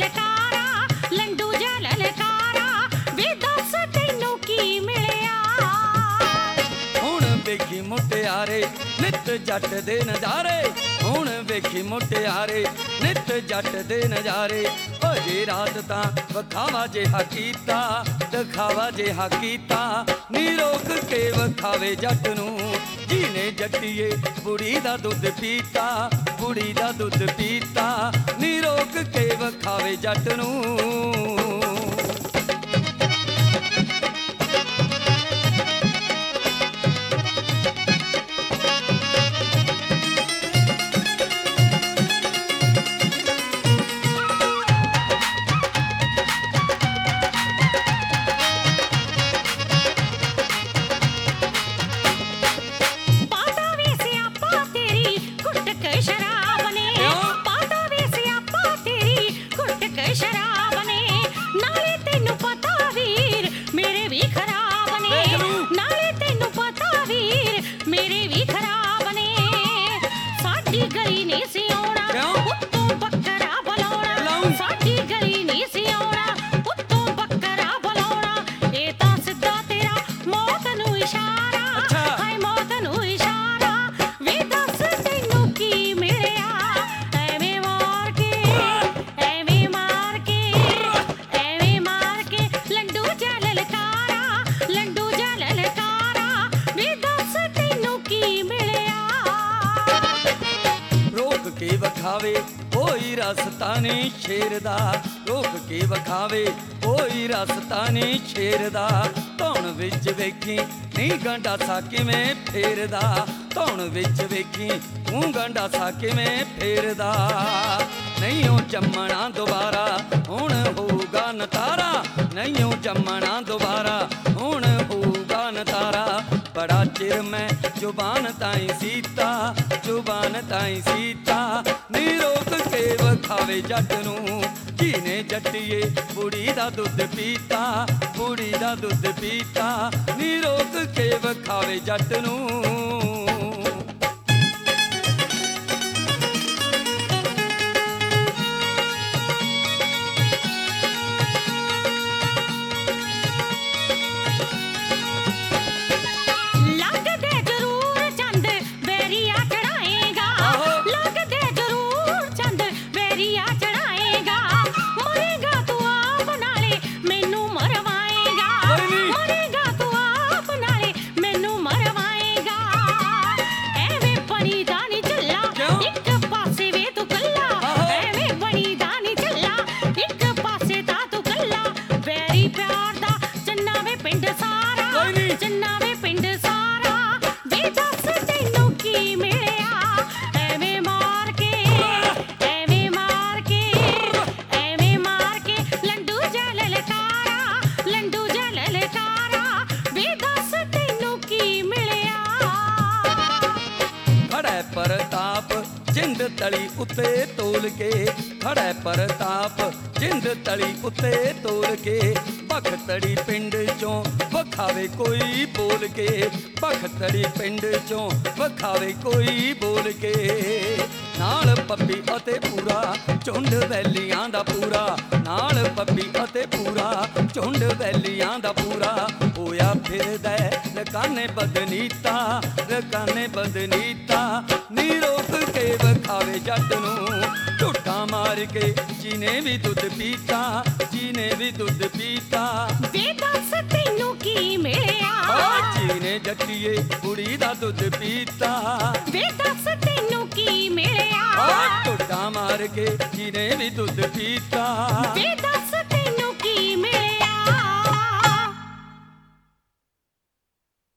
ਲਲਕਾਰਾ ਲੰਡੂ ਜਾ ਲਲਕਾਰਾ ਵੇ ਦੱਸ ਤੈਨੂੰ ਕੀ ਮਿਲਿਆ। ਹੁਣ ਵੇਖੀ ਮੁਟਿਆਰੇ ਨਿੱਤ ਜੱਟ ਦੇ ਨਜ਼ਾਰੇ, ਹੁਣ ਵੇਖੀ ਮੁਟਿਆਰੇ ਨਿੱਤ ਜੱਟ ਦੇ ਨਜ਼ਾਰੇ। ਓ ਜੇ ਰਾਤ ਤਾਂ ਵਿਖਾਵਾ ਜਿਹਾ ਕੀਤਾ, ਦਿਖਾਵਾ ਜਿਹਾ ਕੀਤਾ, ਨੀ ਰੋਕ ਕੇ ਵਿਖਾਵੇ ਜੱਟ ਨੂੰ। ਜਿਹਨੇ ਜੱਟੀਏ ਬੁੜੀ ਦਾ ਦੁੱਧ ਪੀਤਾ, ਬੁੜੀ ਦਾ ਦੁੱਧ ਪੀਤਾ, ਨੀ ਰੋਕ ਕੇ ਵਿਖਾਵੇ ਜੱਟ ਨੂੰ। ਵਿਖਾਵੇ ਕੋਈ ਰਸਤਾ ਨੀ ਸ਼ੇਰ ਦਾ, ਰੋਕ ਕੇ ਵਿਖਾਵੇ ਕੋਈ ਰਸਤਾ ਨੀ ਸ਼ੇਰ ਦਾ। ਧੌਣ ਵਿੱਚ ਵੇਖੀ ਨੀ ਗੰਡਾਸਾ ਕਿਵੇਂ ਫੇਰਦਾ, ਧੌਣ ਵਿੱਚ ਵੇਖੀ ਤੂੰ ਗੰਡਾਸਾ ਕਿਵੇਂ ਫੇਰਦਾ। ਨਹੀਂ ਉਹ ਜੰਮਣਾ ਦੁਬਾਰਾ ਹੁਣ ਹੋਊਗਾ ਨਤਾਰਾ, ਨਹੀਂ ਉਹ ਜੰਮਣਾ ਦੁਬਾਰਾ ਹੁਣ ਹੋਊਗਾ ਨਤਾਰਾ। ਬੜਾ ਚਿਰ ਮੈਂ ਜ਼ੁਬਾਨ ਤਾਈਂ ਸੀਤਾ, ਜ਼ੁਬਾਨ ਤਾਈਂ ਸੀਤਾ, ਨੀ ਰੋਕ ਕੇ ਵਿਖਾਵੇ ਜੱਟ ਨੂੰ। ਜਿਹਨੇ ਜੱਟੀਏ ਬੁੜੀ ਦਾ ਦੁੱਧ ਪੀਤਾ, ਬੁੜੀ ਦਾ ਦੁੱਧ ਪੀਤਾ, ਨੀ ਰੋਕ ਕੇ ਵਿਖਾਵੇ ਜੱਟ ਨੂੰ। ਪ੍ਰਤਾਪ ਜਿੰਦ ਤਲੀ ਉੱਤੇ ਤੋਲ ਕੇ, ਖੜਾ ਪ੍ਰਤਾਪ ਜਿੰਦ ਤਲੀ ਉੱਤੇ ਤੋਲ ਕੇ। ਬਖਤੜੀ ਪਿੰਡ ਚੋਂ ਵਿਖਾਵੇ ਕੋਈ ਬੋਲ ਕੇ, ਬਖਤੜੀ ਪਿੰਡ ਚੋਂ ਵਿਖਾਵੇ ਕੋਈ ਬੋਲ ਕੇ। ਨਾਲ ਪੱਪੀ ਅਤੇ ਪੂਰਾ ਝੁੰਡ ਵੈਲੀਆਂ ਦਾ ਪੂਰਾ, ਨਾਲ ਪੱਪੀ ਅਤੇ ਪੂਰਾ ਝੁੰਡ ਵੈਲੀਆਂ ਦਾ ਪੂਰਾ। ਹੋਇਆ ਫਿਰਦਾ ਰਕਾਨੇ ਬਦਨੀਤਾ, ਰਕਾਨੇ ਬਦਨੀਤਾ, ਨੀ ਰੋਕ ਕੇ ਵਿਖਾਵੇ ਜੱਟ ਨੂੰ। ਝੂਠਾ ਮਾਰ ਕੇ ਜਿਹਨੇ ਵੀ ਦੁੱਧ ਪੀਤਾ, ਜਿਹਨੇ ਵੀ ਦੁੱਧ ਪੀਤਾ, ਵੇ ਦੱਸ ਤੈਨੂੰ ਕੀ ਮਿਲਿਆ। ਜਿਹਨੇ ਜੱਟੀਏ ਕੁੜੀ ਦਾ ਦੁੱਧ ਪੀਤਾ, ਵੇ ਦੱਸ ਤੈਨੂੰ ਕੀ ਮਿਲਿਆ। ਝੂਠਾ ਮਾਰ ਕੇ ਜਿਹਨੇ ਵੀ ਦੁੱਧ ਪੀਤਾ, ਵੇ